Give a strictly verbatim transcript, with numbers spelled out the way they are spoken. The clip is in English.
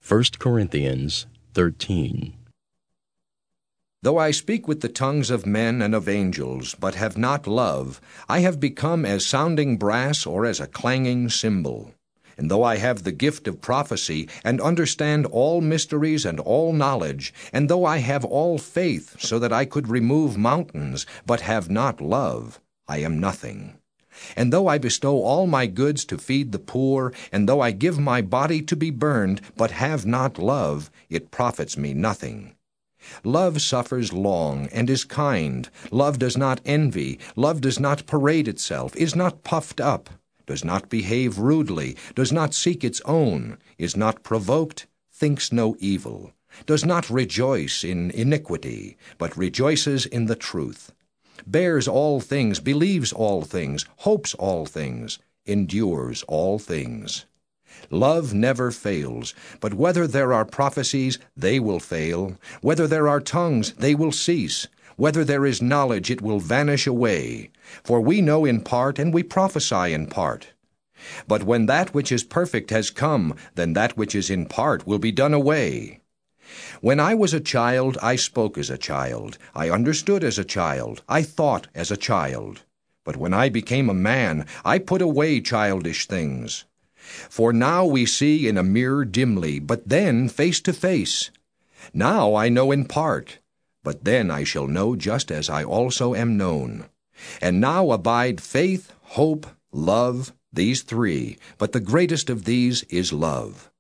First Corinthians thirteen. Though I speak with the tongues of men and of angels, but have not love, I have become as sounding brass or as a clanging cymbal. And though I have the gift of prophecy, and understand all mysteries and all knowledge, and though I have all faith, so that I could remove mountains, but have not love, I am nothing. And though I bestow all my goods to feed the poor, and though I give my body to be burned, but have not love, it profits me nothing. Love suffers long, and is kind. Love does not envy. Love does not parade itself, is not puffed up, does not behave rudely, does not seek its own, is not provoked, thinks no evil, does not rejoice in iniquity, but rejoices in the truth, bears all things, believes all things, hopes all things, endures all things. Love never fails, but whether there are prophecies, they will fail. Whether there are tongues, they will cease. Whether there is knowledge, it will vanish away. For we know in part, and we prophesy in part. But when that which is perfect has come, then that which is in part will be done away. When I was a child, I spoke as a child. I understood as a child. I thought as a child. But when I became a man, I put away childish things. For now we see in a mirror dimly, but then face to face. Now I know in part, but then I shall know just as I also am known. And now abide faith, hope, love, these three, but the greatest of these is love.